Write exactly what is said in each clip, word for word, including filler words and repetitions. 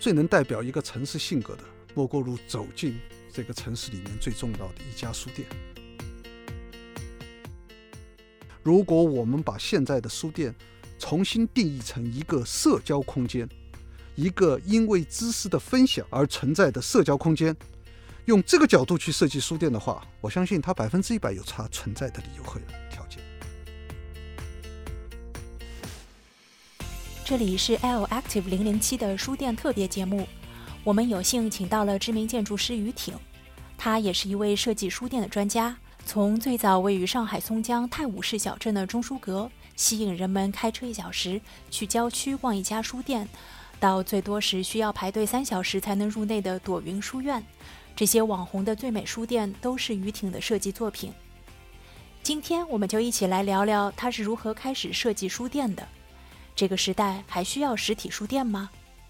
最能代表一个城市性格的，莫过于走进这个城市里面最重要的一家书店。如果我们把现在的书店重新定义成一个社交空间，一个因为知识的分享而存在的社交空间，用这个角度去设计书店的话，我相信它百分之一百有它存在的理由和条件。 这里是 L Active 零零七的书店特别节目，我们有幸请到了知名建筑师于挺，他也是一位设计书店的专家。从最早位于上海松江泰晤士小镇的中书阁，吸引人们开车一小时去郊区逛一家书店，到最多时需要排队三小时才能入内的朵云书院，这些网红的最美书店都是于挺的设计作品。今天我们就一起来聊聊他是如何开始设计书店的。这个时代还需要实体书店吗？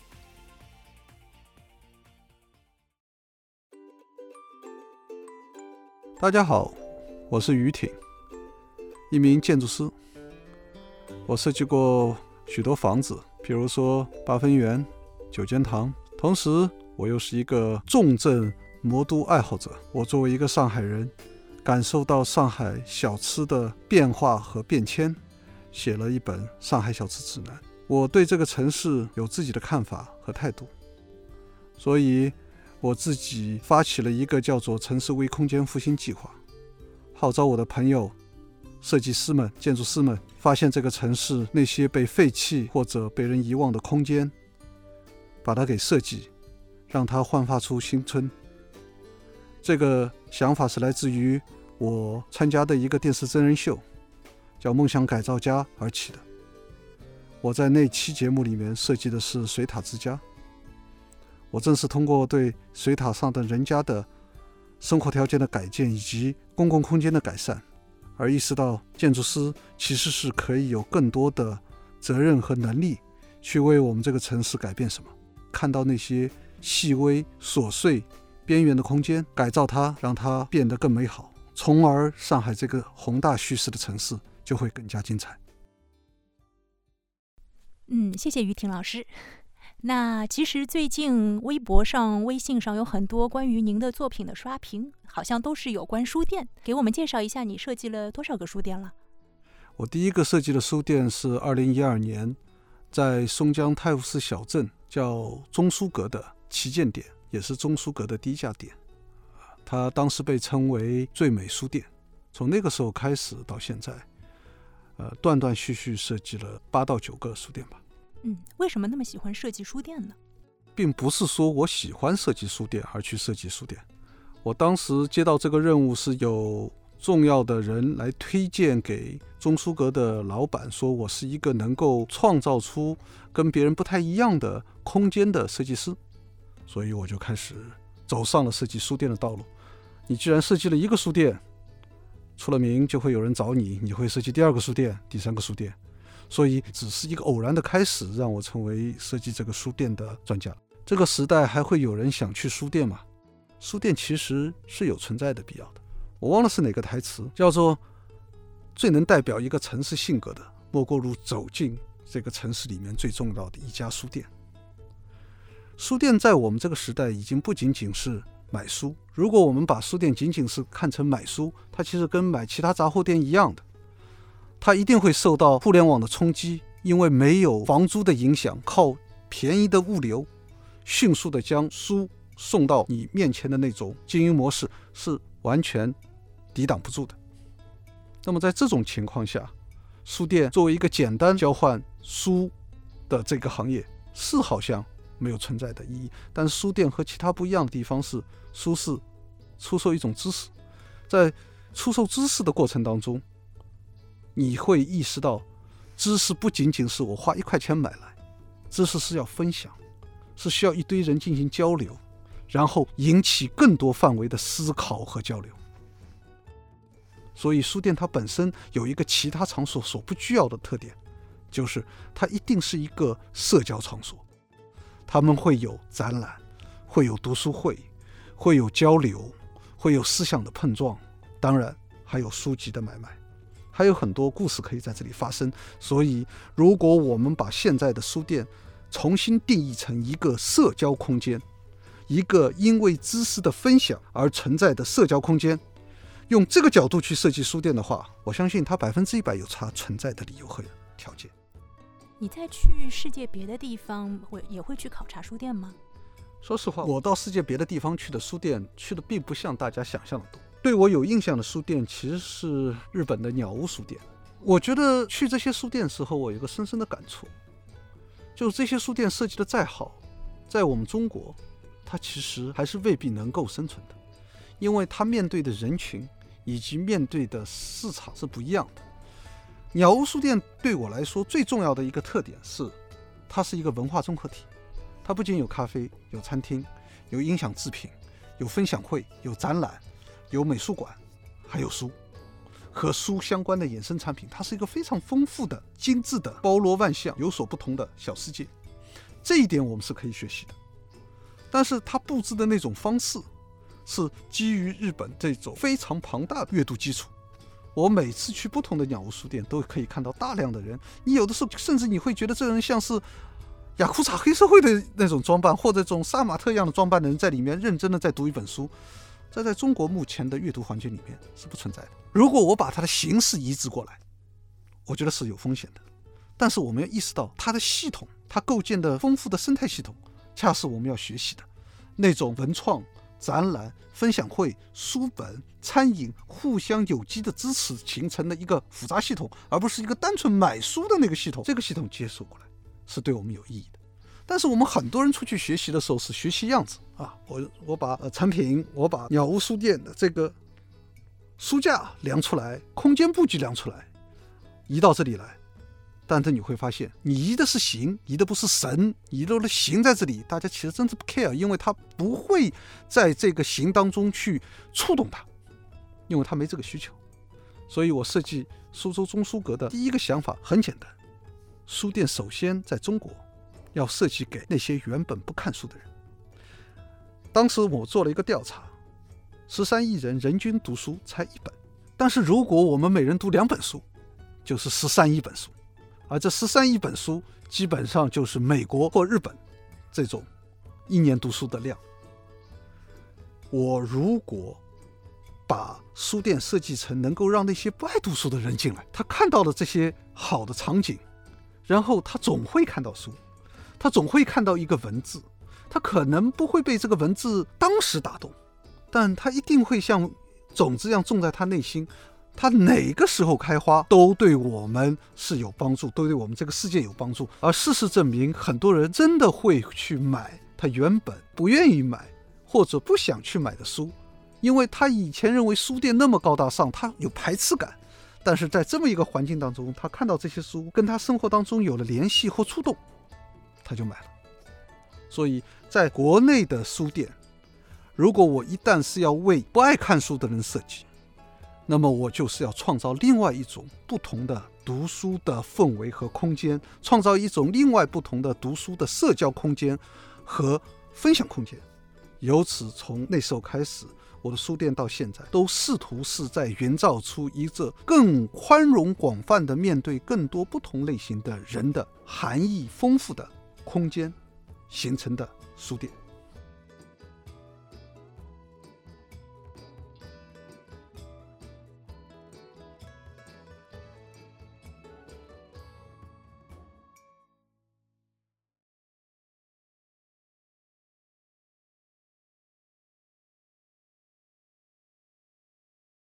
大家好，我是于挺，一名建筑师。我设计过许多房子，比如说八分园、九间堂。同时我又是一个重镇魔都爱好者。我作为一个上海人，感受到上海小吃的变化和变迁，写了一本《上海小吃指南》。我对这个城市有自己的看法和态度，所以我自己发起了一个叫做城市微空间复兴计划，号召我的朋友设计师们、建筑师们发现这个城市那些被废弃或者被人遗忘的空间，把它给设计，让它焕发出新春。这个想法是来自于我参加的一个电视真人秀，叫《梦想改造家》而起的。我在那期节目里面设计的是水塔之家。我正是通过对水塔上的人家的生活条件的改建以及公共空间的改善，而意识到建筑师其实是可以有更多的责任和能力去为我们这个城市改变什么，看到那些细微琐碎边缘的空间，改造它，让它变得更美好，从而上海这个宏大叙事的城市就会更加精彩。 嗯，谢谢于挺老师。那其实最近微博上、微信上有很多关于您的作品的刷屏，好像都是有关书店。给我们介绍一下，你设计了多少个书店了？ 我第一个设计的书店是二零一二年在松江泰晤士小镇叫中书阁的旗舰店，也是中书阁的第一家店。它当时被称为最美书店。从那个时候开始到现在，呃，断断续续设计了八到九个书店吧。 嗯，为什么那么喜欢设计书店呢？ 并不是说我喜欢设计书店而去设计书店。我当时接到这个任务是有重要的人来推荐给中书阁的老板，说我是一个能够创造出跟别人不太一样的空间的设计师，所以我就开始走上了设计书店的道路。你既然设计了一个书店，出了名就会有人找你，你会设计第二个书店、第三个书店，所以只是一个偶然的开始，让我成为设计这个书店的专家。这个时代还会有人想去书店吗？书店其实是有存在的必要的。我忘了是哪个台词，叫做最能代表一个城市性格的，莫过于走进这个城市里面最重要的一家书店。书店在我们这个时代已经不仅仅是买书，如果我们把书店仅仅是看成买书，它其实跟买其他杂货店一样的，它一定会受到互联网的冲击，因为没有房租的影响，靠便宜的物流迅速的将书送到你面前的那种经营模式是完全抵挡不住的。那么在这种情况下，书店作为一个简单交换书的这个行业是好像没有存在的意义，但是书店和其他不一样的地方是，书是出售一种知识，在出售知识的过程当中，你会意识到知识不仅仅是我花一块钱买来，知识是要分享，是需要一堆人进行交流，然后引起更多范围的思考和交流。所以书店它本身有一个其他场所所不具要的特点，就是它一定是一个社交场所。他们会有展览，会有读书会，会有交流，会有思想的碰撞，当然还有书籍的买卖，还有很多故事可以在这里发生。所以如果我们把现在的书店重新定义成一个社交空间，一个因为知识的分享而存在的社交空间。用这个角度去设计书店的话，我相信它百分之一百有它存在的理由和条件。 你再去世界别的地方会也会去考察书店吗？ 说实话，我到世界别的地方去的书店去的并不像大家想象的多。对我有印象的书店其实是日本的鸟屋书店。我觉得去这些书店的时候，我有个深深的感触，就是这些书店设计的再好，在我们中国它其实还是未必能够生存的，因为它面对的人群以及面对的市场是不一样的。鸟屋书店对我来说最重要的一个特点是，它是一个文化综合体。它不仅有咖啡、有餐厅、有音响制品、有分享会、有展览、有美术馆，还有书和书相关的衍生产品。它是一个非常丰富的、精致的、包罗万象、有所不同的小世界。这一点我们是可以学习的。但是它布置的那种方式是基于日本这种非常庞大的阅读基础。我每次去不同的鸟屋书店都可以看到大量的人，你有的时候甚至你会觉得这人像是雅库扎黑社会的那种装扮，或者这种杀马特一样的装扮的人在里面认真的在读一本书。这在中国目前的阅读环境里面是不存在的。如果我把它的形式移植过来，我觉得是有风险的。但是我们要意识到它的系统，它构建的丰富的生态系统，恰是我们要学习的那种文创、展览、分享会、书本、餐饮互相有机的支持形成的一个复杂系统，而不是一个单纯买书的那个系统。这个系统接受过来是对我们有意义的。但是我们很多人出去学习的时候是学习样子啊，我我把、呃、产品，我把鸟屋书店的这个书架量出来，空间布局量出来，移到这里来。但是你会发现，你移的是形，移的不是神，移的形在这里，大家其实真的不 care， 因为他不会在这个形当中去触动它，因为他没这个需求。所以我设计苏州中书阁的第一个想法很简单，书店首先在中国要设计给那些原本不看书的人。当时我做了一个调查，十三亿人人均读书才一本，但是如果我们每人读两本书，就是十三亿本书。而这十三亿本书基本上就是美国或日本这种一年读书的量。我如果把书店设计成能够让那些不爱读书的人进来，他看到了这些好的场景，然后他总会看到书，他总会看到一个文字，他可能不会被这个文字当时打动，但他一定会像种子一样种在他内心，它哪个时候开花都对我们是有帮助，都对我们这个世界有帮助。而事实证明，很多人真的会去买他原本不愿意买或者不想去买的书，因为他以前认为书店那么高大上，他有排斥感。但是在这么一个环境当中，他看到这些书跟他生活当中有了联系或触动，他就买了。所以在国内的书店，如果我一旦是要为不爱看书的人设计，那么我就是要创造另外一种不同的读书的氛围和空间，创造一种另外不同的读书的社交空间和分享空间。由此从那时候开始，我的书店到现在都试图是在营造出一个更宽容广泛的面对更多不同类型的人的含义丰富的空间形成的书店。